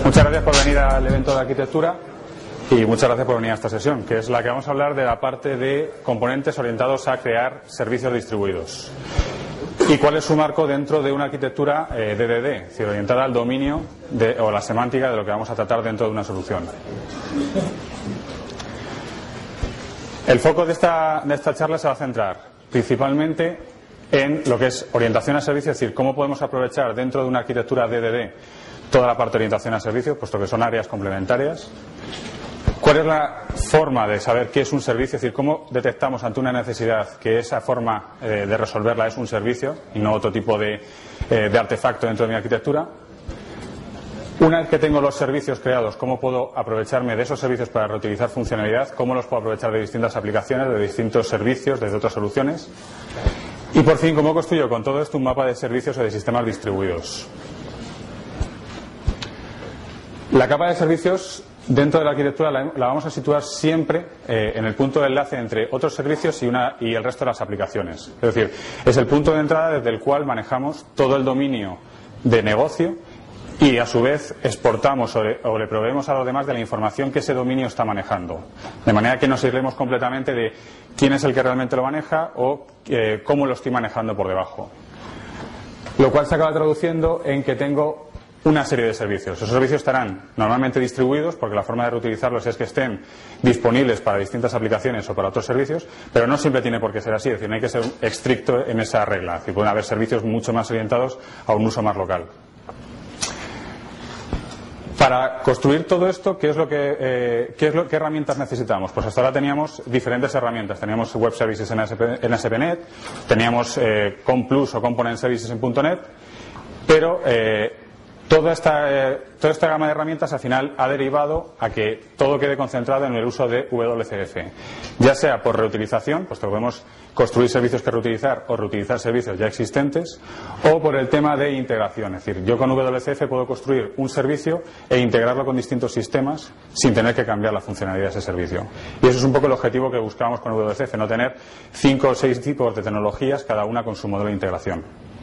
Muchas gracias por venir al evento de arquitectura y muchas gracias por venir a esta sesión, que es la que vamos a hablar de la parte de componentes orientados a crear servicios distribuidos. ¿Y cuál es su marco dentro de una arquitectura DDD, es decir, orientada al dominio o la semántica de lo que vamos a tratar dentro de una solución? El foco de esta charla se va a centrar principalmente en lo que es orientación a servicios, es decir, cómo podemos aprovechar dentro de una arquitectura DDD toda la parte de orientación a servicios, puesto que son áreas complementarias. ¿Cuál es la forma de saber qué es un servicio? Es decir, cómo detectamos ante una necesidad que esa forma de resolverla es un servicio y no otro tipo de artefacto dentro de mi arquitectura. Una vez que tengo los servicios creados, ¿cómo puedo aprovecharme de esos servicios para reutilizar funcionalidad? ¿Cómo los puedo aprovechar de distintas aplicaciones, de distintos servicios, desde otras soluciones? Y por fin, ¿cómo construyo con todo esto un mapa de servicios o de sistemas distribuidos? La capa de servicios dentro de la arquitectura la vamos a situar siempre en el punto de enlace entre otros servicios y el resto de las aplicaciones. Es decir, es el punto de entrada desde el cual manejamos todo el dominio de negocio y a su vez exportamos o le proveemos a los demás de la información que ese dominio está manejando. De manera que nos aislemos completamente de quién es el que realmente lo maneja o cómo lo estoy manejando por debajo. Lo cual se acaba traduciendo en que tengo una serie de servicios. Esos servicios estarán normalmente distribuidos porque la forma de reutilizarlos es que estén disponibles para distintas aplicaciones o para otros servicios, pero no siempre tiene por qué ser así, es decir, no hay que ser estricto en esa regla, es decir, pueden haber servicios mucho más orientados a un uso más local. Para construir todo esto, ¿qué ¿qué herramientas necesitamos? Pues hasta ahora teníamos diferentes herramientas. Teníamos Web Services en ASP.NET, teníamos ComPlus o Component Services en .NET, pero toda esta gama de herramientas al final ha derivado a que todo quede concentrado en el uso de WCF, ya sea por reutilización, puesto que podemos construir servicios que reutilizar o reutilizar servicios ya existentes, o por el tema de integración, es decir, yo con WCF puedo construir un servicio e integrarlo con distintos sistemas sin tener que cambiar la funcionalidad de ese servicio. Y eso es un poco el objetivo que buscábamos con WCF, no tener 5 o 6 tipos de tecnologías, cada una con su modelo de integración.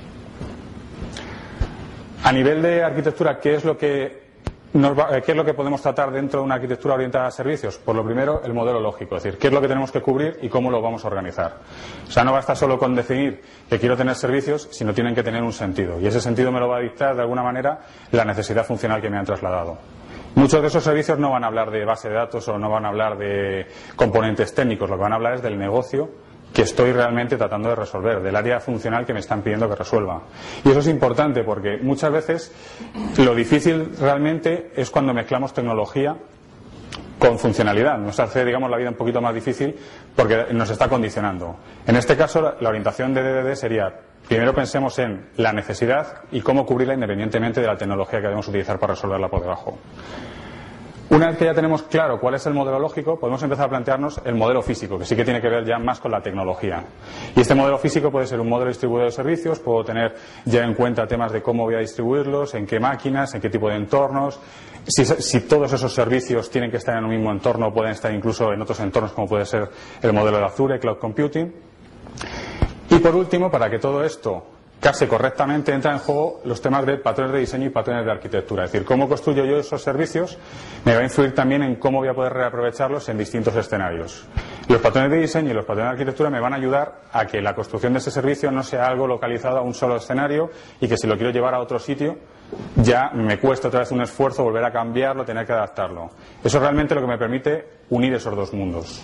A nivel de arquitectura, ¿qué es lo que podemos tratar dentro de una arquitectura orientada a servicios? Por lo primero, el modelo lógico, es decir, qué es lo que tenemos que cubrir y cómo lo vamos a organizar. O sea, no basta solo con definir que quiero tener servicios, sino tienen que tener un sentido. Y ese sentido me lo va a dictar, de alguna manera, la necesidad funcional que me han trasladado. Muchos de esos servicios no van a hablar de base de datos o no van a hablar de componentes técnicos, lo que van a hablar es del negocio que estoy realmente tratando de resolver, del área funcional que me están pidiendo que resuelva. Y eso es importante porque muchas veces lo difícil realmente es cuando mezclamos tecnología con funcionalidad. Nos hace, digamos, la vida un poquito más difícil porque nos está condicionando. En este caso, la orientación de DDD sería: primero pensemos en la necesidad y cómo cubrirla independientemente de la tecnología que debemos utilizar para resolverla por debajo. Una vez que ya tenemos claro cuál es el modelo lógico, podemos empezar a plantearnos el modelo físico, que sí que tiene que ver ya más con la tecnología. Y este modelo físico puede ser un modelo distribuido de servicios, puedo tener ya en cuenta temas de cómo voy a distribuirlos, en qué máquinas, en qué tipo de entornos, si todos esos servicios tienen que estar en un mismo entorno o pueden estar incluso en otros entornos, como puede ser el modelo de Azure, Cloud Computing. Y por último, para que todo esto casi correctamente, entra en juego los temas de patrones de diseño y patrones de arquitectura. Es decir, cómo construyo yo esos servicios me va a influir también en cómo voy a poder reaprovecharlos en distintos escenarios. Los patrones de diseño y los patrones de arquitectura me van a ayudar a que la construcción de ese servicio no sea algo localizado a un solo escenario y que si lo quiero llevar a otro sitio ya me cuesta otra vez un esfuerzo volver a cambiarlo, tener que adaptarlo. Eso es realmente lo que me permite unir esos dos mundos.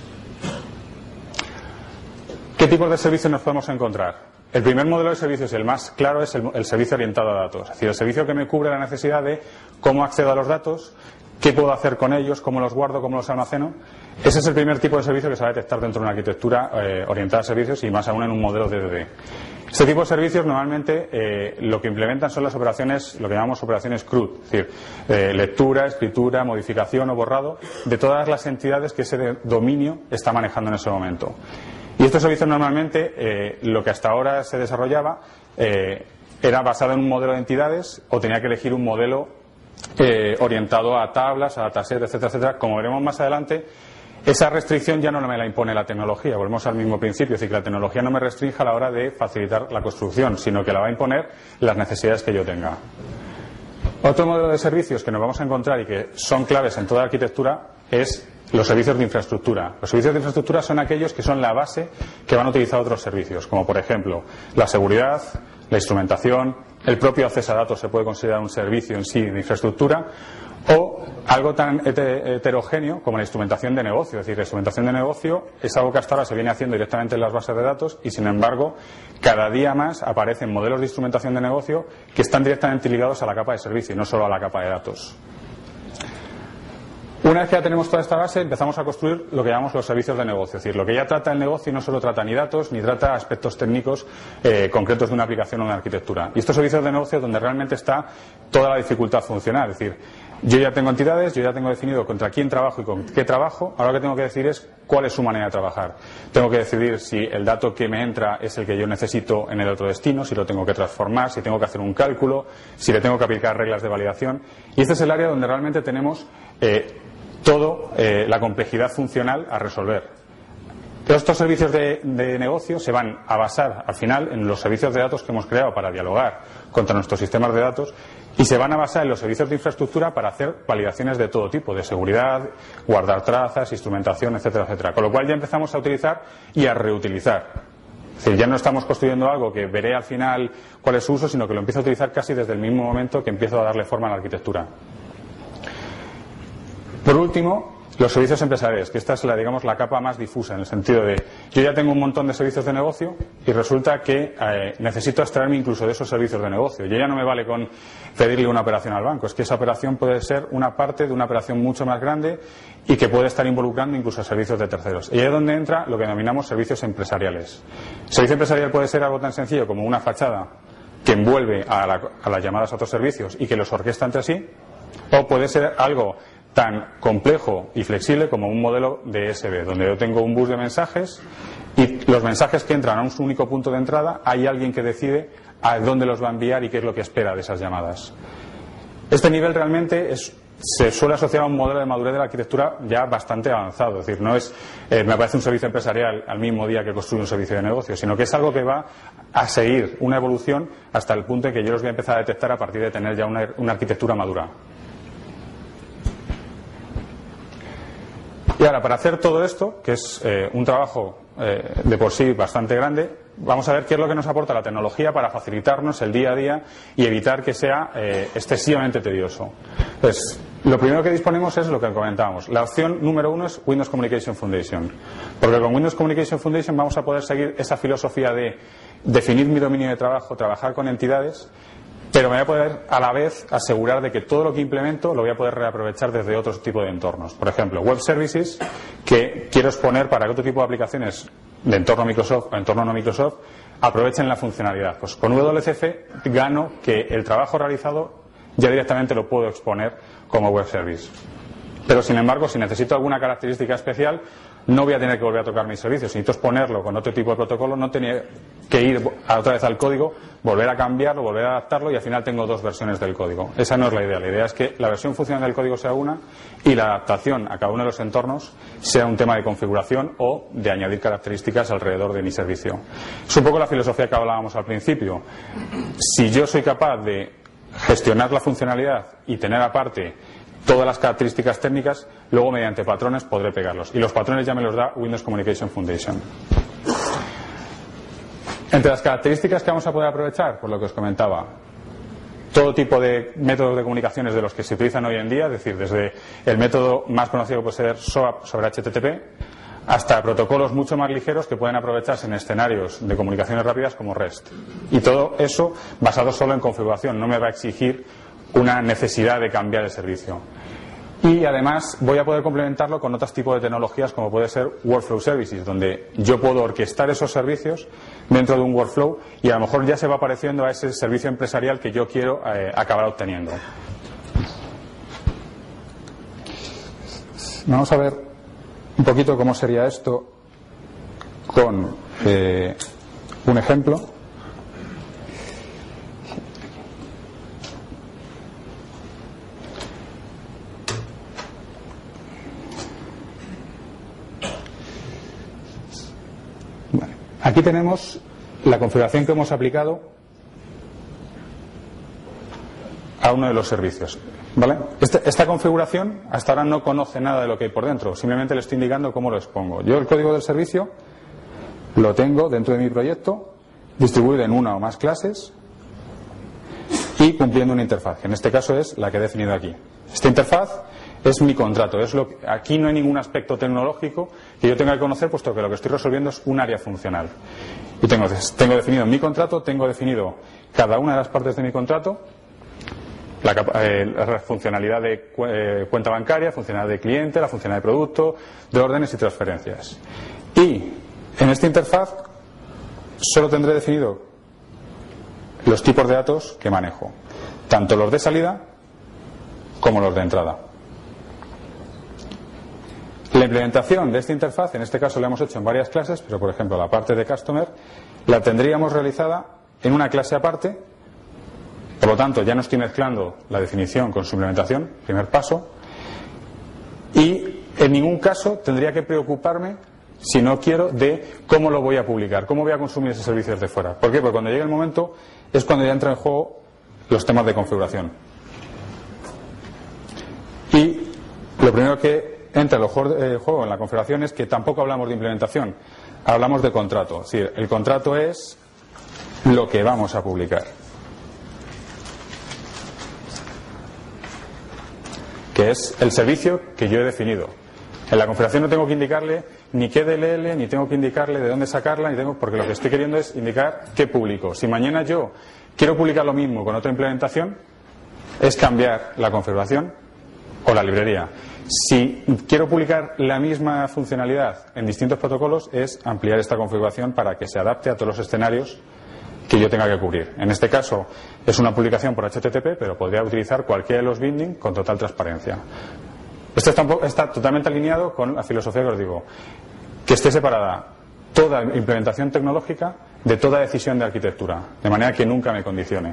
¿Qué tipos de servicios nos podemos encontrar? El primer modelo de servicios, el más claro, es el servicio orientado a datos. Es decir, el servicio que me cubre la necesidad de cómo accedo a los datos, qué puedo hacer con ellos, cómo los guardo, cómo los almaceno. Ese es el primer tipo de servicio que se va a detectar dentro de una arquitectura orientada a servicios y más aún en un modelo DDD. Este tipo de servicios normalmente lo que implementan son las operaciones, lo que llamamos operaciones CRUD, es decir, lectura, escritura, modificación o borrado de todas las entidades que ese dominio está manejando en ese momento. Y estos servicios normalmente, lo que hasta ahora se desarrollaba, era basado en un modelo de entidades o tenía que elegir un modelo orientado a tablas, a dataset, etcétera, etcétera. Como veremos más adelante, esa restricción ya no me la impone la tecnología. Volvemos al mismo principio, es decir, que la tecnología no me restringe a la hora de facilitar la construcción, sino que la va a imponer las necesidades que yo tenga. Otro modelo de servicios que nos vamos a encontrar y que son claves en toda la arquitectura es los servicios de infraestructura. Los servicios de infraestructura son aquellos que son la base que van a utilizar otros servicios, como por ejemplo la seguridad, la instrumentación, el propio acceso a datos se puede considerar un servicio en sí de infraestructura, o algo tan heterogéneo como la instrumentación de negocio. Es decir, la instrumentación de negocio es algo que hasta ahora se viene haciendo directamente en las bases de datos y, sin embargo, cada día más aparecen modelos de instrumentación de negocio que están directamente ligados a la capa de servicio y no solo a la capa de datos. Una vez que ya tenemos toda esta base, empezamos a construir lo que llamamos los servicios de negocio. Es decir, lo que ya trata el negocio no solo trata ni datos, ni trata aspectos técnicos concretos de una aplicación o una arquitectura. Y estos servicios de negocio es donde realmente está toda la dificultad funcional. Es decir, yo ya tengo entidades, yo ya tengo definido contra quién trabajo y con qué trabajo. Ahora lo que tengo que decidir es cuál es su manera de trabajar. Tengo que decidir si el dato que me entra es el que yo necesito en el otro destino, si lo tengo que transformar, si tengo que hacer un cálculo, si le tengo que aplicar reglas de validación. Y este es el área donde realmente tenemos toda la complejidad funcional a resolver. Todos estos servicios de negocio se van a basar al final en los servicios de datos que hemos creado para dialogar contra nuestros sistemas de datos y se van a basar en los servicios de infraestructura para hacer validaciones de todo tipo, de seguridad, guardar trazas, instrumentación, etcétera, etcétera. Con lo cual ya empezamos a utilizar y a reutilizar. Es decir, ya no estamos construyendo algo que veré al final cuál es su uso, sino que lo empiezo a utilizar casi desde el mismo momento que empiezo a darle forma a la arquitectura. Por último, los servicios empresariales, que esta es la capa más difusa, en el sentido de yo ya tengo un montón de servicios de negocio y resulta que necesito extraerme incluso de esos servicios de negocio. Yo ya no me vale con pedirle una operación al banco, es que esa operación puede ser una parte de una operación mucho más grande y que puede estar involucrando incluso a servicios de terceros. Y ahí es donde entra lo que denominamos servicios empresariales. El servicio empresarial puede ser algo tan sencillo como una fachada que envuelve a las llamadas a otros servicios y que los orquesta entre sí, o puede ser algo tan complejo y flexible como un modelo de ESB, donde yo tengo un bus de mensajes y los mensajes que entran a un único punto de entrada, hay alguien que decide a dónde los va a enviar y qué es lo que espera de esas llamadas. Este nivel realmente se suele asociar a un modelo de madurez de la arquitectura ya bastante avanzado. Es decir, no es me aparece un servicio empresarial al mismo día que construye un servicio de negocio, sino que es algo que va a seguir una evolución hasta el punto en que yo los voy a empezar a detectar a partir de tener ya una arquitectura madura. Y ahora, para hacer todo esto, que es un trabajo de por sí bastante grande, vamos a ver qué es lo que nos aporta la tecnología para facilitarnos el día a día y evitar que sea excesivamente tedioso. Pues, lo primero que disponemos es lo que comentábamos. La opción número 1 es Windows Communication Foundation. Porque con Windows Communication Foundation vamos a poder seguir esa filosofía de definir mi dominio de trabajo, trabajar con entidades, pero me voy a poder a la vez asegurar de que todo lo que implemento lo voy a poder reaprovechar desde otro tipo de entornos. Por ejemplo, web services que quiero exponer para que otro tipo de aplicaciones de entorno Microsoft o entorno no Microsoft aprovechen la funcionalidad. Pues con WCF gano que el trabajo realizado ya directamente lo puedo exponer como web service. Pero sin embargo, si necesito alguna característica especial, no voy a tener que volver a tocar mis servicios. Si necesito exponerlo con otro tipo de protocolo, no tenía que ir otra vez al código, volver a cambiarlo, volver a adaptarlo y al final tengo dos versiones del código. Esa no es la idea. La idea es que la versión funcional del código sea una y la adaptación a cada uno de los entornos sea un tema de configuración o de añadir características alrededor de mi servicio. Es un poco la filosofía que hablábamos al principio. Si yo soy capaz de gestionar la funcionalidad y tener aparte todas las características técnicas, luego mediante patrones podré pegarlos. Y los patrones ya me los da Windows Communication Foundation. Entre las características que vamos a poder aprovechar, por lo que os comentaba, todo tipo de métodos de comunicaciones de los que se utilizan hoy en día, es decir, desde el método más conocido puede ser SOAP sobre HTTP, hasta protocolos mucho más ligeros que pueden aprovecharse en escenarios de comunicaciones rápidas como REST. Y todo eso basado solo en configuración, no me va a exigir una necesidad de cambiar el servicio. Y además voy a poder complementarlo con otros tipos de tecnologías como puede ser Workflow Services, donde yo puedo orquestar esos servicios dentro de un workflow y a lo mejor ya se va pareciendo a ese servicio empresarial que yo quiero acabar obteniendo. Vamos a ver un poquito cómo sería esto con un ejemplo. Aquí tenemos la configuración que hemos aplicado a uno de los servicios, ¿vale? Esta configuración hasta ahora no conoce nada de lo que hay por dentro, simplemente le estoy indicando cómo lo expongo. Yo el código del servicio lo tengo dentro de mi proyecto, distribuido en una o más clases y cumpliendo una interfaz, que en este caso es la que he definido aquí. Esta interfaz es mi contrato, aquí no hay ningún aspecto tecnológico que yo tenga que conocer, puesto que lo que estoy resolviendo es un área funcional. Y tengo definido mi contrato, tengo definido cada una de las partes de mi contrato, la funcionalidad de cuenta bancaria, funcionalidad de cliente, la funcionalidad de producto, de órdenes y transferencias. Y en esta interfaz solo tendré definido los tipos de datos que manejo, tanto los de salida como los de entrada. La implementación de esta interfaz, en este caso la hemos hecho en varias clases, pero por ejemplo la parte de Customer la tendríamos realizada en una clase aparte. Por lo tanto, ya no estoy mezclando la definición con su implementación, primer paso, y en ningún caso tendría que preocuparme, si no quiero, de cómo lo voy a publicar, cómo voy a consumir ese servicio desde fuera. ¿Por qué? Porque cuando llegue el momento es cuando ya entran en juego los temas de configuración. Y lo primero que entra en juego en la configuración es que tampoco hablamos de implementación, hablamos de contrato. Es decir, el contrato es lo que vamos a publicar, que es el servicio que yo he definido. En la configuración no tengo que indicarle ni qué DLL, ni tengo que indicarle de dónde sacarla, porque lo que estoy queriendo es indicar qué publico. Si mañana yo quiero publicar lo mismo con otra implementación, es cambiar la configuración o la librería. Si quiero publicar la misma funcionalidad en distintos protocolos, es ampliar esta configuración para que se adapte a todos los escenarios que yo tenga que cubrir. En este caso es una publicación por HTTP, pero podría utilizar cualquiera de los binding con total transparencia. Esto está totalmente alineado con la filosofía que os digo, que esté separada toda implementación tecnológica de toda decisión de arquitectura, de manera que nunca me condicione.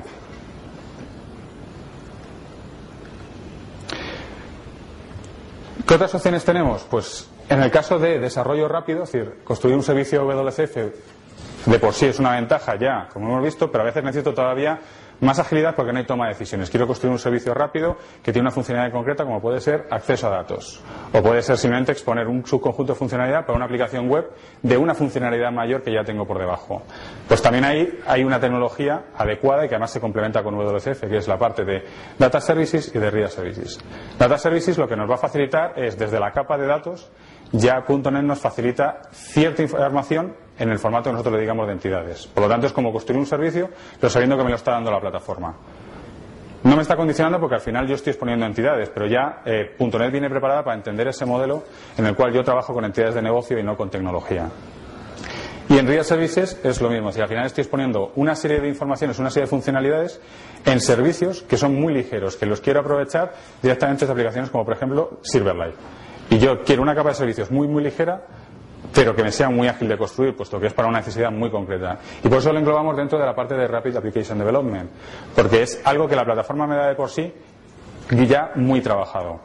¿Qué otras opciones tenemos? Pues en el caso de desarrollo rápido, es decir, construir un servicio WCF de por sí es una ventaja ya, como hemos visto, pero a veces necesito todavía más agilidad porque no hay toma de decisiones. Quiero construir un servicio rápido que tiene una funcionalidad concreta, como puede ser acceso a datos, o puede ser simplemente exponer un subconjunto de funcionalidad para una aplicación web de una funcionalidad mayor que ya tengo por debajo. Pues también ahí hay una tecnología adecuada y que además se complementa con WCF, que es la parte de Data Services y de RIA Services. Data Services lo que nos va a facilitar es, desde la capa de datos, ya .NET nos facilita cierta información en el formato que nosotros le digamos de entidades. Por lo tanto, es como construir un servicio, pero sabiendo que me lo está dando la plataforma. No me está condicionando porque al final yo estoy exponiendo entidades, pero ya .NET viene preparada para entender ese modelo en el cual yo trabajo con entidades de negocio y no con tecnología. Y en RIA Services es lo mismo. Si al final estoy exponiendo una serie de informaciones, una serie de funcionalidades en servicios que son muy ligeros, que los quiero aprovechar directamente de aplicaciones como por ejemplo Silverlight. Y yo quiero una capa de servicios muy muy ligera, pero que me sea muy ágil de construir, puesto que es para una necesidad muy concreta. Y por eso lo englobamos dentro de la parte de Rapid Application Development, porque es algo que la plataforma me da de por sí ya muy trabajado.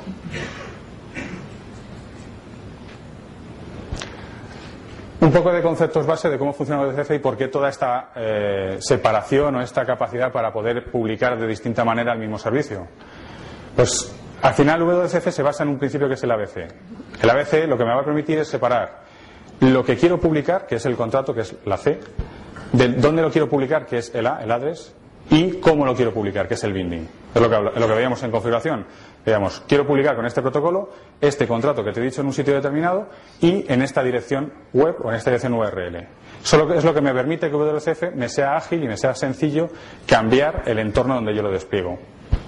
Un poco de conceptos base de cómo funciona WCF y por qué toda esta separación o esta capacidad para poder publicar de distinta manera el mismo servicio. Pues al final WCF se basa en un principio que es el ABC. El ABC lo que me va a permitir es separar lo que quiero publicar, que es el contrato, que es la C, de dónde lo quiero publicar, que es el A, el address, y cómo lo quiero publicar, que es el binding. Es lo que veíamos en configuración. Veíamos, quiero publicar con este protocolo este contrato que te he dicho en un sitio determinado y en esta dirección web o en esta dirección URL. Solo es lo que me permite que WCF me sea ágil y me sea sencillo cambiar el entorno donde yo lo despliego.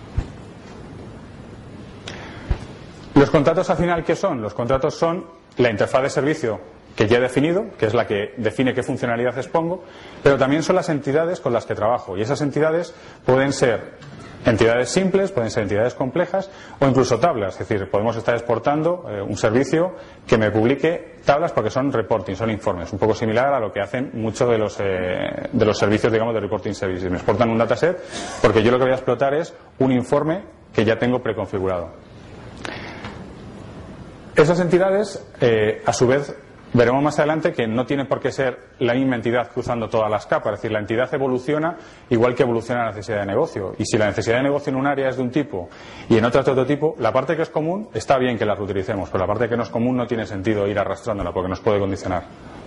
Los contratos al final, ¿qué son? Los contratos son la interfaz de servicio que ya he definido, que es la que define qué funcionalidad expongo, pero también son las entidades con las que trabajo. Y esas entidades pueden ser entidades simples, pueden ser entidades complejas o incluso tablas. Es decir, podemos estar exportando un servicio que me publique tablas porque son reporting, son informes. Un poco similar a lo que hacen muchos de los servicios, digamos, de reporting services. Me exportan un dataset porque yo lo que voy a explotar es un informe que ya tengo preconfigurado. Esas entidades, a su vez, veremos más adelante que no tiene por qué ser la misma entidad cruzando todas las capas. Es decir, la entidad evoluciona igual que evoluciona la necesidad de negocio. Y si la necesidad de negocio en un área es de un tipo y en otra es de otro tipo, la parte que es común está bien que la reutilicemos, pero la parte que no es común no tiene sentido ir arrastrándola porque nos puede condicionar.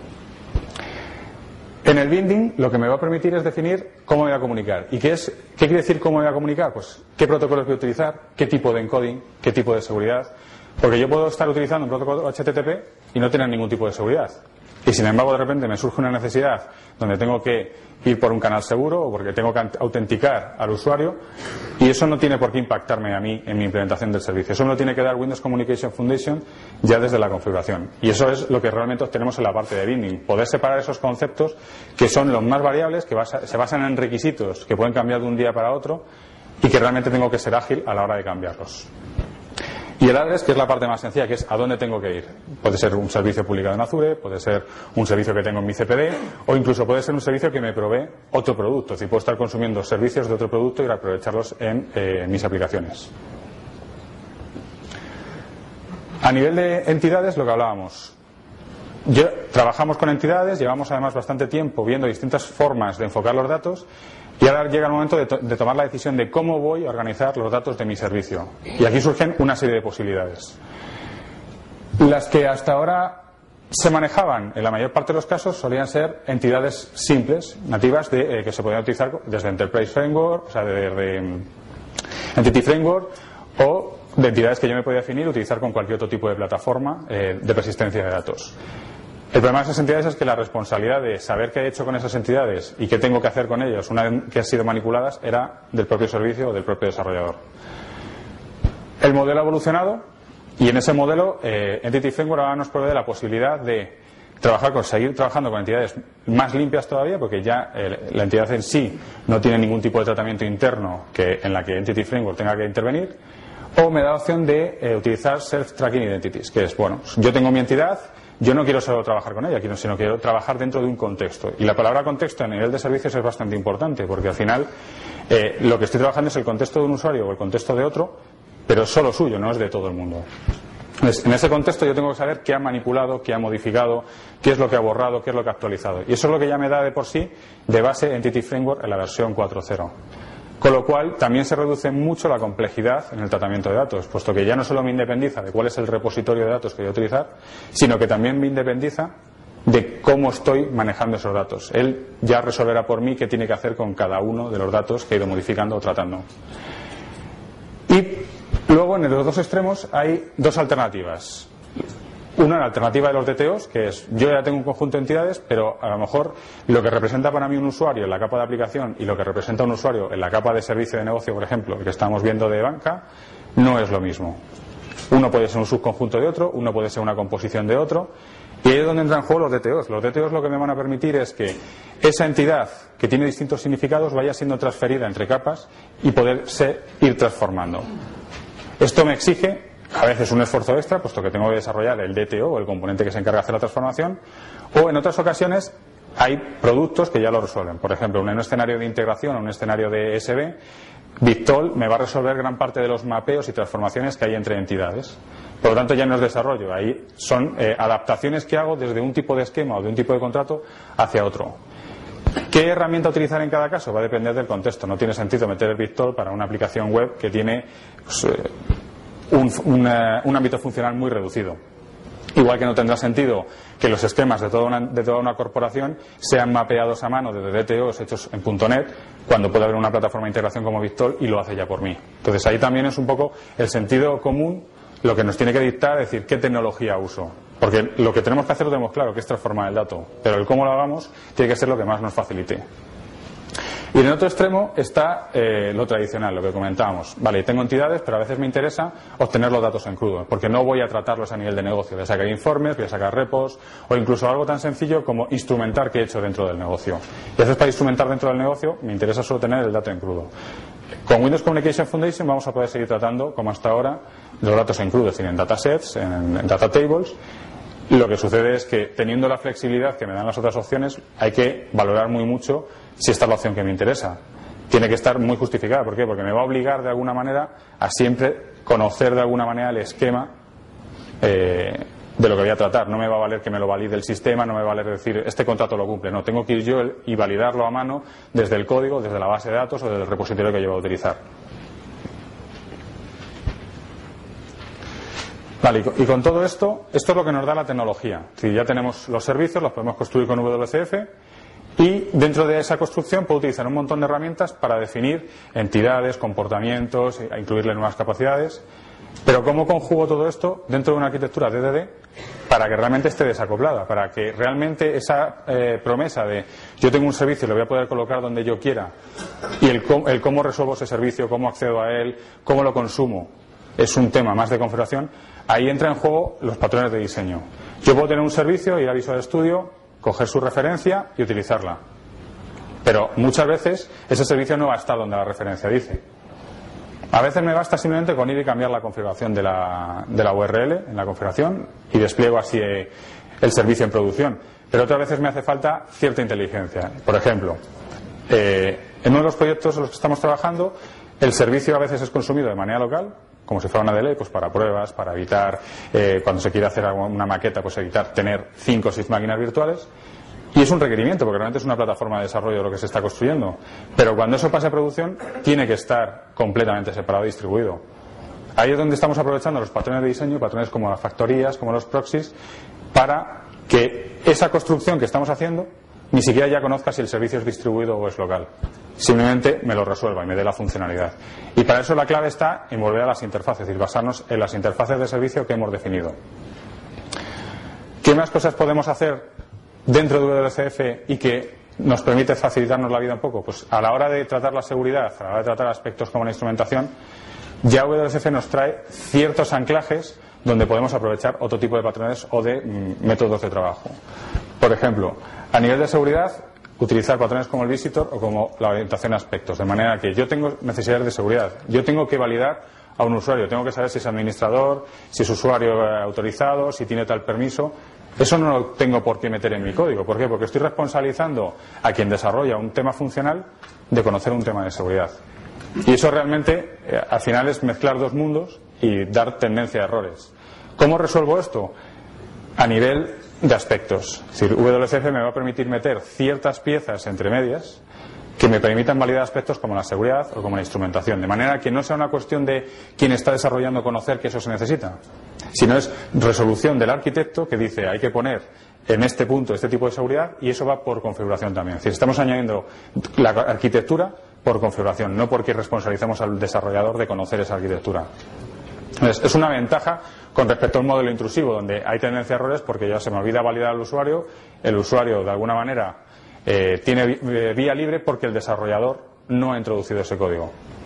En el binding lo que me va a permitir es definir cómo me voy a comunicar. ¿Y qué quiere decir cómo me voy a comunicar? Pues qué protocolos voy a utilizar, qué tipo de encoding, qué tipo de seguridad. Porque yo puedo estar utilizando un protocolo HTTP y no tener ningún tipo de seguridad. Y sin embargo de repente me surge una necesidad donde tengo que ir por un canal seguro o porque tengo que autenticar al usuario, y eso no tiene por qué impactarme a mí en mi implementación del servicio. Eso me lo tiene que dar Windows Communication Foundation ya desde la configuración. Y eso es lo que realmente obtenemos en la parte de binding. Poder separar esos conceptos que son los más variables, que se basan en requisitos que pueden cambiar de un día para otro y que realmente tengo que ser ágil a la hora de cambiarlos. Y el address, que es la parte más sencilla, que es a dónde tengo que ir. Puede ser un servicio publicado en Azure, puede ser un servicio que tengo en mi CPD, o incluso puede ser un servicio que me provee otro producto. Es decir, puedo estar consumiendo servicios de otro producto y aprovecharlos en mis aplicaciones. A nivel de entidades, lo que hablábamos. Trabajamos con entidades, llevamos además bastante tiempo viendo distintas formas de enfocar los datos. Y ahora llega el momento de tomar la decisión de cómo voy a organizar los datos de mi servicio. Y aquí surgen una serie de posibilidades. Las que hasta ahora se manejaban, en la mayor parte de los casos, solían ser entidades simples, nativas, que se podían utilizar desde Enterprise Framework, o sea, de Entity Framework, o de entidades que yo me podía definir y utilizar con cualquier otro tipo de plataforma de persistencia de datos. El problema de esas entidades es que la responsabilidad de saber qué he hecho con esas entidades y qué tengo que hacer con ellas una vez que han sido manipuladas era del propio servicio o del propio desarrollador. El modelo ha evolucionado y en ese modelo Entity Framework ahora nos provee la posibilidad de seguir trabajando con entidades más limpias todavía, porque ya la entidad en sí no tiene ningún tipo de tratamiento interno en la que Entity Framework tenga que intervenir, o me da la opción de utilizar Self-Tracking Identities, que es, bueno, yo tengo mi entidad. Yo no quiero solo trabajar con ella, sino quiero trabajar dentro de un contexto. Y la palabra contexto a nivel de servicios es bastante importante, porque al final lo que estoy trabajando es el contexto de un usuario o el contexto de otro, pero es solo suyo, no es de todo el mundo. Entonces, en ese contexto yo tengo que saber qué ha manipulado, qué ha modificado, qué es lo que ha borrado, qué es lo que ha actualizado. Y eso es lo que ya me da de por sí de base Entity Framework en la versión 4.0. Con lo cual también se reduce mucho la complejidad en el tratamiento de datos, puesto que ya no solo me independiza de cuál es el repositorio de datos que voy a utilizar, sino que también me independiza de cómo estoy manejando esos datos. Él ya resolverá por mí qué tiene que hacer con cada uno de los datos que he ido modificando o tratando. Y luego en los dos extremos hay dos alternativas. Una, la alternativa de los DTOs, que es, yo ya tengo un conjunto de entidades, pero a lo mejor lo que representa para mí un usuario en la capa de aplicación y lo que representa un usuario en la capa de servicio de negocio, por ejemplo, el que estamos viendo de banca, no es lo mismo. Uno puede ser un subconjunto de otro, uno puede ser una composición de otro, y ahí es donde entran en juego los DTOs. Los DTOs lo que me van a permitir es que esa entidad que tiene distintos significados vaya siendo transferida entre capas y poderse ir transformando. Esto me exige a veces un esfuerzo extra, puesto que tengo que desarrollar el DTO o el componente que se encarga de hacer la transformación, o en otras ocasiones hay productos que ya lo resuelven. Por ejemplo, en un escenario de integración o un escenario de SB, Victol me va a resolver gran parte de los mapeos y transformaciones que hay entre entidades. Por lo tanto, ya no es desarrollo, ahí son adaptaciones que hago desde un tipo de esquema o de un tipo de contrato hacia otro. ¿Qué herramienta utilizar en cada caso? Va a depender del contexto. No tiene sentido meter el Victol para una aplicación web que tiene un ámbito funcional muy reducido. Igual que no tendrá sentido que los esquemas de toda una corporación sean mapeados a mano desde DTOs hechos en .NET, cuando puede haber una plataforma de integración como Victol y lo hace ya por mí. Entonces ahí también es un poco el sentido común lo que nos tiene que dictar, es decir, qué tecnología uso. Porque lo que tenemos que hacer lo tenemos claro, que es transformar el dato, pero el cómo lo hagamos tiene que ser lo que más nos facilite. Y en el otro extremo está lo tradicional, lo que comentábamos. Vale, tengo entidades, pero a veces me interesa obtener los datos en crudo, porque no voy a tratarlos a nivel de negocio. Voy a sacar informes, voy a sacar repos, o incluso algo tan sencillo como instrumentar qué he hecho dentro del negocio. Y a veces para instrumentar dentro del negocio me interesa solo tener el dato en crudo. Con Windows Communication Foundation vamos a poder seguir tratando, como hasta ahora, los datos en crudo, es decir, en datasets, en data tables. Lo que sucede es que, teniendo la flexibilidad que me dan las otras opciones, hay que valorar muy mucho si esta es la opción que me interesa. Tiene que estar muy justificada. ¿Por qué? Porque me va a obligar de alguna manera a siempre conocer de alguna manera el esquema de lo que voy a tratar. No me va a valer que me lo valide el sistema, no me va a valer decir este contrato lo cumple. No, tengo que ir yo y validarlo a mano desde el código, desde la base de datos o desde el repositorio que yo voy a utilizar. Vale, y con todo esto es lo que nos da la tecnología. Si ya tenemos los servicios, los podemos construir con WCF y dentro de esa construcción puedo utilizar un montón de herramientas para definir entidades, comportamientos, e incluirle nuevas capacidades. Pero ¿cómo conjugo todo esto dentro de una arquitectura DDD para que realmente esté desacoplada? Para que realmente esa promesa de yo tengo un servicio y lo voy a poder colocar donde yo quiera y el cómo resuelvo ese servicio, cómo accedo a él, cómo lo consumo, es un tema más de configuración. Ahí entra en juego los patrones de diseño. Yo puedo tener un servicio, ir a Visual Studio, coger su referencia y utilizarla. Pero muchas veces ese servicio no va a estar donde la referencia dice. A veces me basta simplemente con ir y cambiar la configuración de la URL en la configuración y despliego así el servicio en producción. Pero otras veces me hace falta cierta inteligencia. Por ejemplo, en uno de los proyectos en los que estamos trabajando, el servicio a veces es consumido de manera local, como si fuera una DLL, pues para pruebas, para evitar, cuando se quiere hacer una maqueta, pues evitar tener 5 o 6 máquinas virtuales. Y es un requerimiento, porque realmente es una plataforma de desarrollo de lo que se está construyendo. Pero cuando eso pase a producción, tiene que estar completamente separado y distribuido. Ahí es donde estamos aprovechando los patrones de diseño, patrones como las factorías, como los proxies, para que esa construcción que estamos haciendo ni siquiera ya conozca si el servicio es distribuido o es local. Simplemente me lo resuelva y me dé la funcionalidad. Y para eso la clave está en volver a las interfaces, es decir, basarnos en las interfaces de servicio que hemos definido. ¿Qué más cosas podemos hacer dentro de WCF y que nos permite facilitarnos la vida un poco? Pues a la hora de tratar la seguridad, a la hora de tratar aspectos como la instrumentación, ya WCF nos trae ciertos anclajes donde podemos aprovechar otro tipo de patrones o de métodos de trabajo. Por ejemplo, a nivel de seguridad, utilizar patrones como el visitor o como la orientación a aspectos, de manera que yo tengo necesidades de seguridad. Yo tengo que validar a un usuario, tengo que saber si es administrador, si es usuario autorizado, si tiene tal permiso. Eso no lo tengo por qué meter en mi código. ¿Por qué? Porque estoy responsabilizando a quien desarrolla un tema funcional de conocer un tema de seguridad. Y eso realmente, al final, es mezclar dos mundos y dar tendencia a errores. ¿Cómo resuelvo esto? A nivel de aspectos. Es decir, WCF me va a permitir meter ciertas piezas entre medias que me permitan validar aspectos como la seguridad o como la instrumentación, de manera que no sea una cuestión de quien está desarrollando conocer que eso se necesita, sino es resolución del arquitecto que dice hay que poner en este punto este tipo de seguridad y eso va por configuración también. Es decir, estamos añadiendo la arquitectura por configuración, no porque responsabilicemos al desarrollador de conocer esa arquitectura. Entonces, es una ventaja con respecto a un modelo intrusivo donde hay tendencia a errores porque ya se me olvida validar al usuario, el usuario de alguna manera tiene vía libre porque el desarrollador no ha introducido ese código.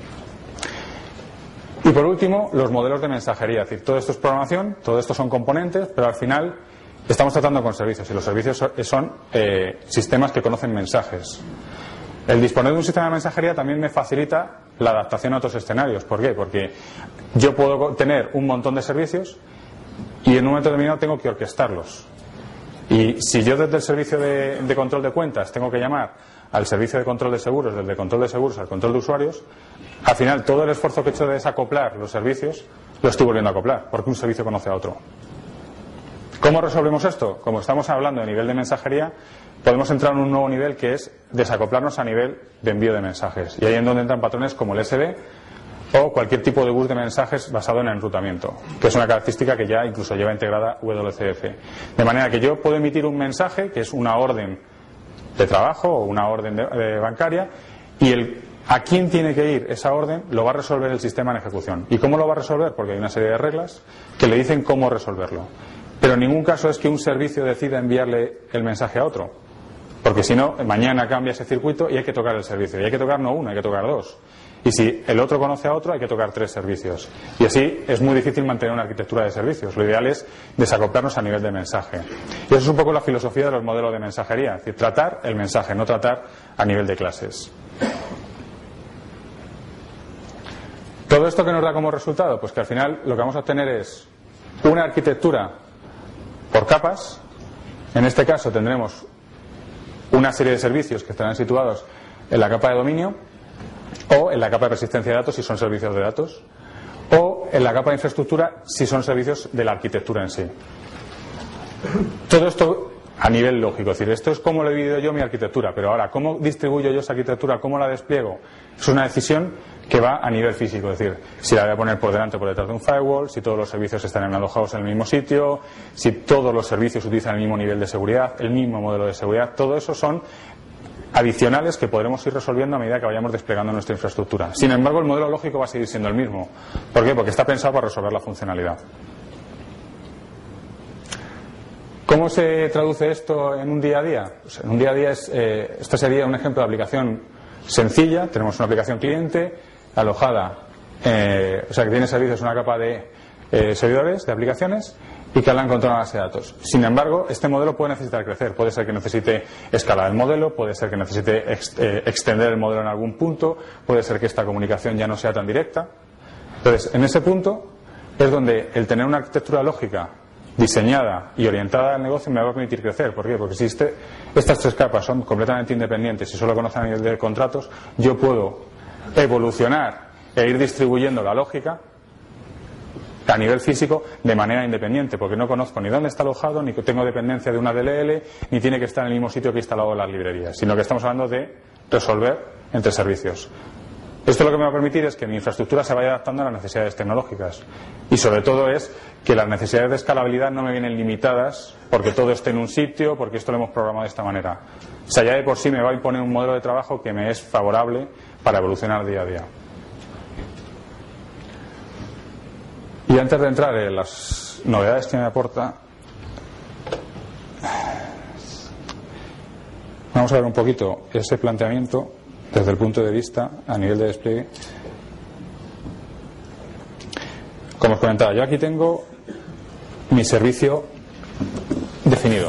Y por último, los modelos de mensajería. Es decir, todo esto es programación, todo esto son componentes, pero al final estamos tratando con servicios y los servicios son sistemas que conocen mensajes. El disponer de un sistema de mensajería también me facilita la adaptación a otros escenarios. ¿Por qué? Porque yo puedo tener un montón de servicios y en un momento determinado tengo que orquestarlos. Y si yo desde el servicio de control de cuentas tengo que llamar al servicio de control de seguros, desde el control de seguros al control de usuarios, al final todo el esfuerzo que he hecho de desacoplar los servicios lo estoy volviendo a acoplar, porque un servicio conoce a otro. ¿Cómo resolvemos esto? Como estamos hablando de nivel de mensajería, podemos entrar en un nuevo nivel que es desacoplarnos a nivel de envío de mensajes. Y ahí es donde entran patrones como el SD o cualquier tipo de bus de mensajes basado en enrutamiento, que es una característica que ya incluso lleva integrada WCF. De manera que yo puedo emitir un mensaje que es una orden de trabajo o una orden bancaria y a quién tiene que ir esa orden lo va a resolver el sistema en ejecución. ¿Y cómo lo va a resolver? Porque hay una serie de reglas que le dicen cómo resolverlo. Pero en ningún caso es que un servicio decida enviarle el mensaje a otro. Porque si no, mañana cambia ese circuito y hay que tocar el servicio. Y hay que tocar no uno, hay que tocar dos. Y si el otro conoce a otro, hay que tocar 3 servicios. Y así es muy difícil mantener una arquitectura de servicios. Lo ideal es desacoplarnos a nivel de mensaje. Y eso es un poco la filosofía de los modelos de mensajería. Es decir, tratar el mensaje, no tratar a nivel de clases. ¿Todo esto que nos da como resultado? Pues que al final lo que vamos a obtener es una arquitectura por capas. En este caso tendremos una serie de servicios que estarán situados en la capa de dominio o en la capa de persistencia de datos si son servicios de datos o en la capa de infraestructura si son servicios de la arquitectura en sí. todo esto a nivel lógico, es decir, esto es cómo lo he dividido yo mi arquitectura, pero ahora, ¿cómo distribuyo yo esa arquitectura? ¿Cómo la despliego? Es una decisión que va a nivel físico, es decir, si la voy a poner por delante o por detrás de un firewall, si todos los servicios están alojados en el mismo sitio, si todos los servicios utilizan el mismo nivel de seguridad, el mismo modelo de seguridad, todo eso son adicionales que podremos ir resolviendo a medida que vayamos desplegando nuestra infraestructura. Sin embargo, el modelo lógico va a seguir siendo el mismo. ¿Por qué? Porque está pensado para resolver la funcionalidad. ¿Cómo se traduce esto en un día a día? Pues en un día a día esto sería un ejemplo de aplicación sencilla. Tenemos una aplicación cliente alojada, o sea que tiene servicios, una capa de servidores, de aplicaciones, y que hablan contra una base de datos. Sin embargo, este modelo puede necesitar crecer. Puede ser que necesite escalar el modelo, puede ser que necesite extender el modelo en algún punto, puede ser que esta comunicación ya no sea tan directa. Entonces, en ese punto es donde el tener una arquitectura lógica diseñada y orientada al negocio me va a permitir crecer. ¿Por qué? Porque si estas tres capas son completamente independientes y solo conocen a nivel de contratos, yo puedo evolucionar e ir distribuyendo la lógica a nivel físico de manera independiente, porque no conozco ni dónde está alojado, ni tengo dependencia de una DLL, ni tiene que estar en el mismo sitio que he instalado las librerías, sino que estamos hablando de resolver entre servicios. Esto lo que me va a permitir es que mi infraestructura se vaya adaptando a las necesidades tecnológicas, y sobre todo es que las necesidades de escalabilidad no me vienen limitadas porque todo esté en un sitio, porque esto lo hemos programado de esta manera. O sea, ya de por sí me va a imponer un modelo de trabajo que me es favorable para evolucionar día a día. Y antes de entrar en las novedades que me aporta, vamos a ver un poquito ese planteamiento desde el punto de vista a nivel de despliegue. Como os comentaba, yo aquí tengo mi servicio definido.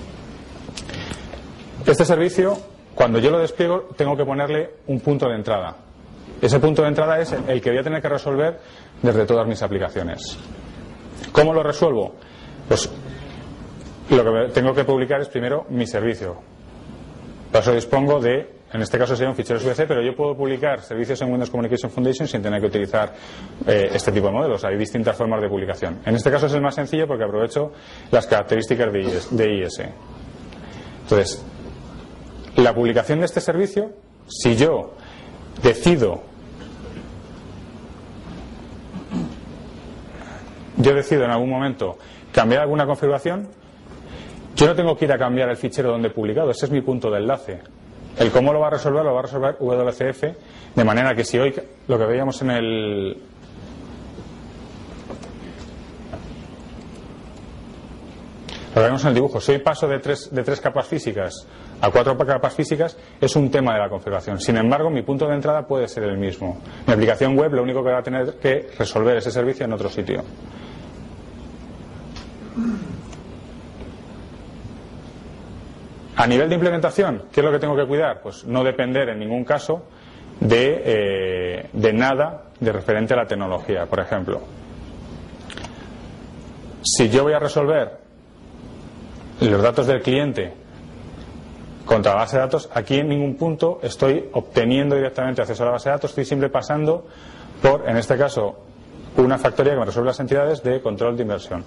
Este servicio, cuando yo lo despliego, tengo que ponerle un punto de entrada. Ese punto de entrada es el que voy a tener que resolver desde todas mis aplicaciones. ¿Cómo lo resuelvo? Pues lo que tengo que publicar es primero mi servicio. Por eso dispongo de, en este caso sería un fichero SVC, pero yo puedo publicar servicios en Windows Communication Foundation sin tener que utilizar este tipo de modelos. Hay distintas formas de publicación. En este caso es el más sencillo porque aprovecho las características de IS. Entonces, la publicación de este servicio, si yo decido en algún momento cambiar alguna configuración, yo no tengo que ir a cambiar el fichero donde he publicado, ese es mi punto de enlace. El cómo lo va a resolver WCF, de manera que si hoy lo que veíamos en el dibujo, si hoy paso de tres capas físicas a 4 capas físicas, es un tema de la configuración. Sin embargo, mi punto de entrada puede ser el mismo. Mi aplicación web lo único que va a tener que resolver ese servicio en otro sitio. A nivel de implementación, ¿qué es lo que tengo que cuidar? Pues no depender en ningún caso de nada de referente a la tecnología. Por ejemplo, si yo voy a resolver los datos del cliente contra la base de datos, aquí en ningún punto estoy obteniendo directamente acceso a la base de datos, estoy siempre pasando por, en este caso, una factoría que me resuelve las entidades de control de inversión.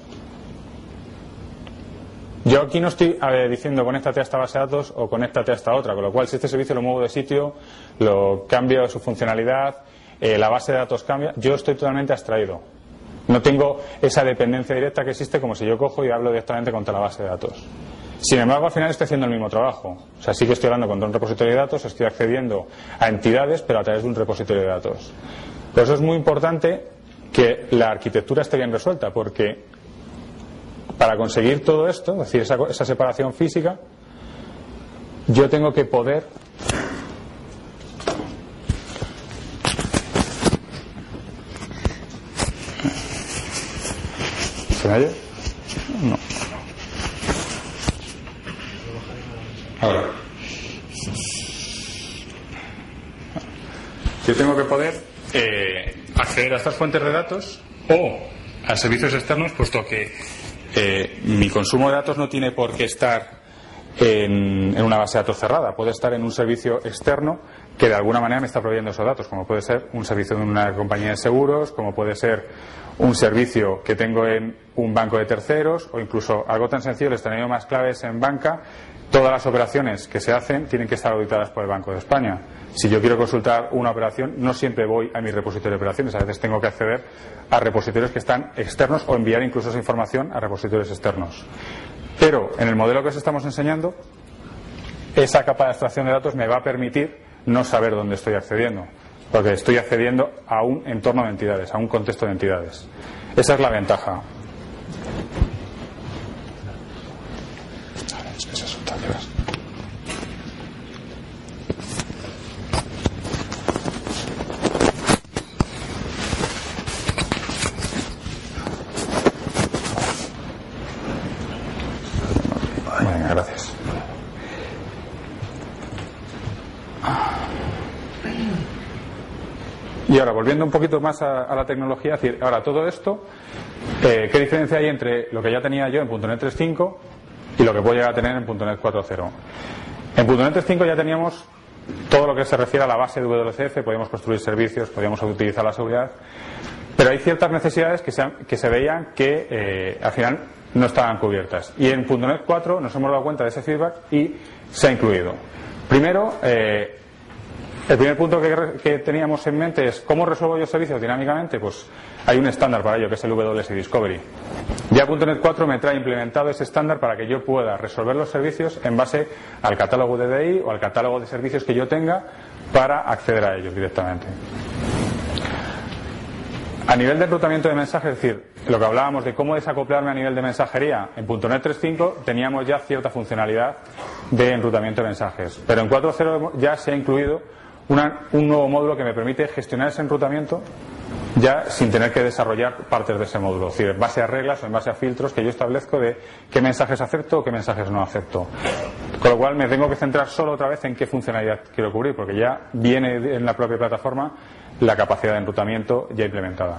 Yo aquí no estoy diciendo conéctate a esta base de datos o conéctate a esta otra, con lo cual si este servicio lo muevo de sitio, lo cambio su funcionalidad, la base de datos cambia, yo estoy totalmente abstraído. No tengo esa dependencia directa que existe como si yo cojo y hablo directamente contra la base de datos. Sin embargo, al final estoy haciendo el mismo trabajo. O sea, sí que estoy hablando contra un repositorio de datos, estoy accediendo a entidades, pero a través de un repositorio de datos. Por eso es muy importante que la arquitectura esté bien resuelta, porque para conseguir todo esto, es decir, esa separación física, yo tengo que poder ¿se me oye? No. Ahora, yo tengo que poder acceder a estas fuentes de datos o a servicios externos, puesto que mi consumo de datos no tiene por qué estar en una base de datos cerrada, puede estar en un servicio externo que de alguna manera me está proveyendo esos datos, como puede ser un servicio de una compañía de seguros, como puede ser un servicio que tengo en un banco de terceros, o incluso algo tan sencillo, les tenemos más claves en banca. Todas las operaciones que se hacen tienen que estar auditadas por el Banco de España. Si yo quiero consultar una operación, no siempre voy a mi repositorio de operaciones, a veces tengo que acceder a repositorios que están externos o enviar incluso esa información a repositorios externos. Pero en el modelo que os estamos enseñando, esa capa de abstracción de datos me va a permitir no saber dónde estoy accediendo, porque estoy accediendo a un entorno de entidades, a un contexto de entidades. Esa es la ventaja. Venga, gracias. Y ahora, volviendo un poquito más a la tecnología, es decir, ahora todo esto, ¿qué diferencia hay entre lo que ya tenía yo en .NET 3.5 y lo que puedo llegar a tener en .NET 4.0? En .NET 3.5 ya teníamos todo lo que se refiere a la base de WCF, podíamos construir servicios, podíamos utilizar la seguridad, pero hay ciertas necesidades que se veían que al final no estaban cubiertas. Y en .NET 4 nos hemos dado cuenta de ese feedback y se ha incluido. Primero, el primer punto que teníamos en mente es ¿cómo resuelvo yo servicios dinámicamente? Pues hay un estándar para ello, que es el WS Discovery. Ya .NET 4 me trae implementado ese estándar para que yo pueda resolver los servicios en base al catálogo de DI o al catálogo de servicios que yo tenga para acceder a ellos directamente. A nivel de enrutamiento de mensajes, es decir, lo que hablábamos de cómo desacoplarme a nivel de mensajería, en .NET 3.5 teníamos ya cierta funcionalidad de enrutamiento de mensajes, pero en 4.0 ya se ha incluido un nuevo módulo que me permite gestionar ese enrutamiento ya sin tener que desarrollar partes de ese módulo, es decir, en base a reglas o en base a filtros que yo establezco de qué mensajes acepto o qué mensajes no acepto. Con lo cual me tengo que centrar solo otra vez en qué funcionalidad quiero cubrir, porque ya viene en la propia plataforma la capacidad de enrutamiento ya implementada.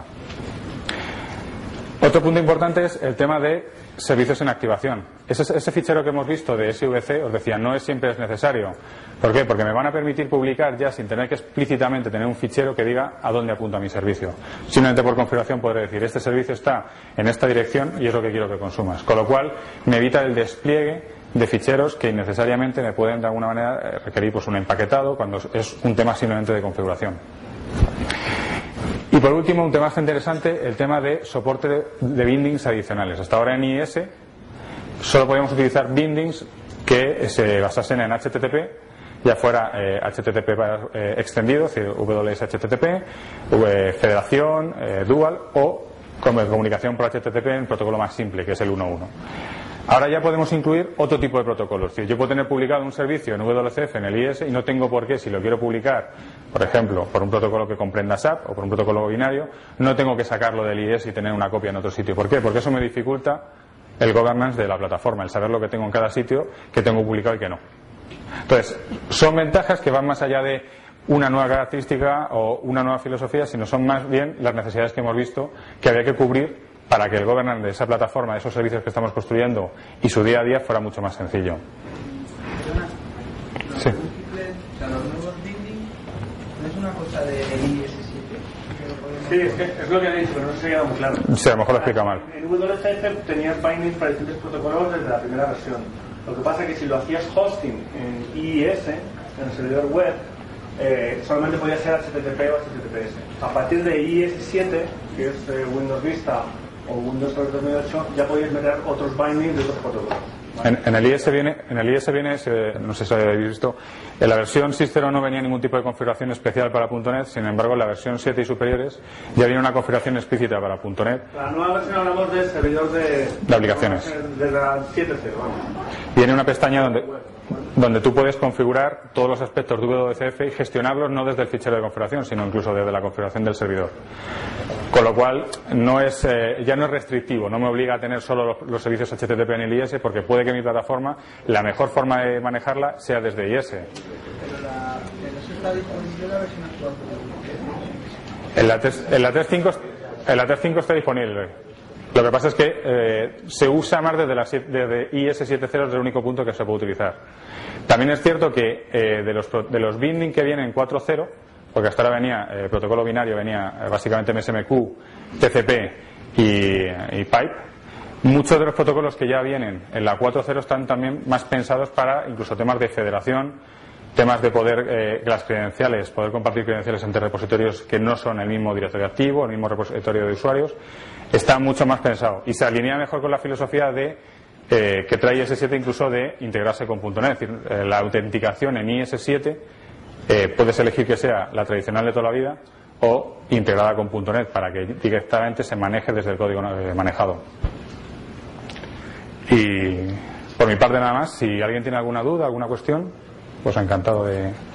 Otro punto importante es el tema de servicios en activación. Ese fichero que hemos visto de SVC, os decía, no siempre es necesario. ¿Por qué? Porque me van a permitir publicar ya sin tener que explícitamente tener un fichero que diga a dónde apunta mi servicio. Simplemente por configuración podré decir, este servicio está en esta dirección y es lo que quiero que consumas. Con lo cual me evita el despliegue de ficheros que innecesariamente me pueden de alguna manera requerir pues un empaquetado cuando es un tema simplemente de configuración. Y por último, un tema interesante, el tema de soporte de bindings adicionales. Hasta ahora en IIS solo podíamos utilizar bindings que se basasen en HTTP, ya fuera HTTP extendido, es decir, WSHTTP, federación, dual o como comunicación por HTTP en el protocolo más simple, que es el 1.1. Ahora ya podemos incluir otro tipo de protocolos. Es decir, yo puedo tener publicado un servicio en WCF en el IS y no tengo por qué, si lo quiero publicar, por ejemplo, por un protocolo que comprenda SAP o por un protocolo binario, no tengo que sacarlo del IS y tener una copia en otro sitio. ¿Por qué? Porque eso me dificulta el governance de la plataforma, el saber lo que tengo en cada sitio, que tengo publicado y que no. Entonces, son ventajas que van más allá de una nueva característica o una nueva filosofía, sino son más bien las necesidades que hemos visto que había que cubrir para que el governance de esa plataforma, de esos servicios que estamos construyendo y su día a día fuera mucho más sencillo. Sí. Los nuevos bindings no es una cosa de IS7. Sí, es lo que he dicho, pero no se ha quedado muy claro. Sí, a lo mejor lo explica mal. En WCF tenías bindings para distintos protocolos desde la primera versión. Lo que pasa es que si lo hacías hosting en IIS, en el servidor web, solamente podía ser HTTP o HTTPS. A partir de IIS7, que es Windows Vista o Windows Server 2008, ya podéis meter otros bindings de otros protocolos. En el IS viene, no sé si lo habéis visto, en la versión 6.0 no venía ningún tipo de configuración especial para .NET, sin embargo en la versión 7 y superiores ya viene una configuración explícita para .NET. La nueva versión hablamos del servidor de aplicaciones. De la 7.0, vamos. Viene una pestaña donde tú puedes configurar todos los aspectos de WCF y gestionarlos no desde el fichero de configuración, sino incluso desde la configuración del servidor. Con lo cual ya no es restrictivo, no me obliga a tener solo los servicios HTTP en el IS, porque puede que mi plataforma, la mejor forma de manejarla sea desde IS. Pero eso está disponible la versión actual. En la 3.5 está disponible. Lo que pasa es que se usa más desde IS70, es el único punto que se puede utilizar. También es cierto que de los binding que vienen en 4.0, porque hasta ahora venía protocolo binario, venía básicamente MSMQ, TCP y Pipe, muchos de los protocolos que ya vienen en la 4.0 están también más pensados para incluso temas de federación, temas de poder las credenciales, poder compartir credenciales entre repositorios que no son el mismo directorio activo, el mismo repositorio de usuarios. Está mucho más pensado y se alinea mejor con la filosofía de que trae IS7 incluso de integrarse con .NET. Es decir, la autenticación en IS7 puedes elegir que sea la tradicional de toda la vida o integrada con .NET para que directamente se maneje desde el código manejado. Y por mi parte nada más. Si alguien tiene alguna duda, alguna cuestión, pues encantado de